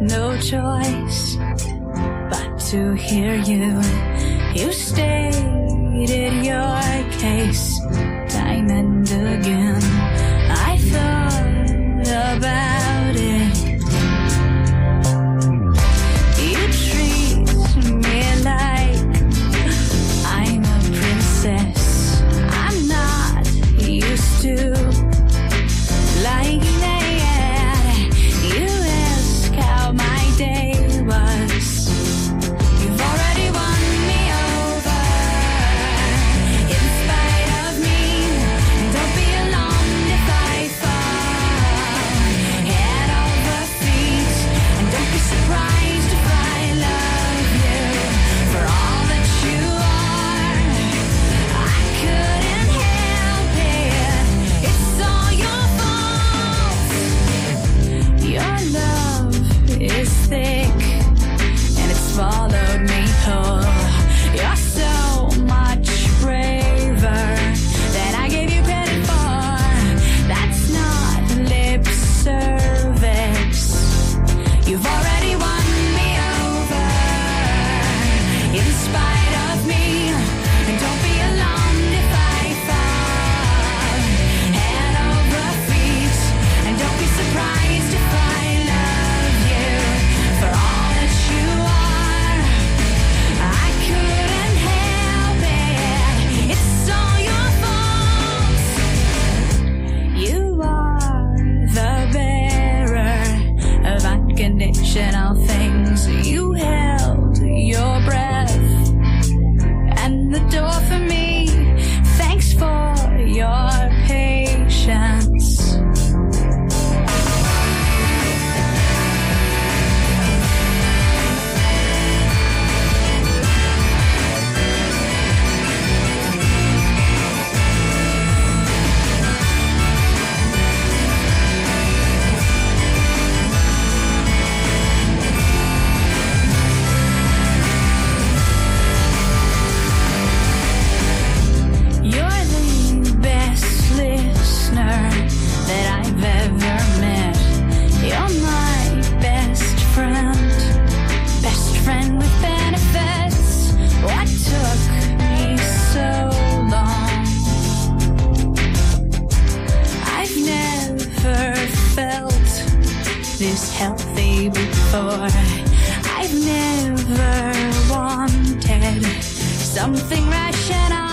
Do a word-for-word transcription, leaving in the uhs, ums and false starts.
no choice but to hear you. You stated your case time and again. I thought about it. You treat me like I'm a princess. I'm not used to like that. You ask how my day was. You've already won me over in spite of me. Don't be alarmed if I fall head over feet, and don't be surprised if I love you for all that you are. I couldn't help it. It's all your fault. Your love is thick and it's swallowed me whole. You're so much braver than I gave you credit for. That's not lip service. You've already won me over in spite of me. And don't be alarmed if I fall head over feet. And don't be surprised if I love you for all that you are. I couldn't help it. It's all your fault. You are the bearer of unconditional things. You held your breath and the door for me. Thanks for your patience. You're the best listener that I've ever met. You're my best friend, best friend with benefits. What took me so long? I've never felt this healthy before. I've never wanted something rational.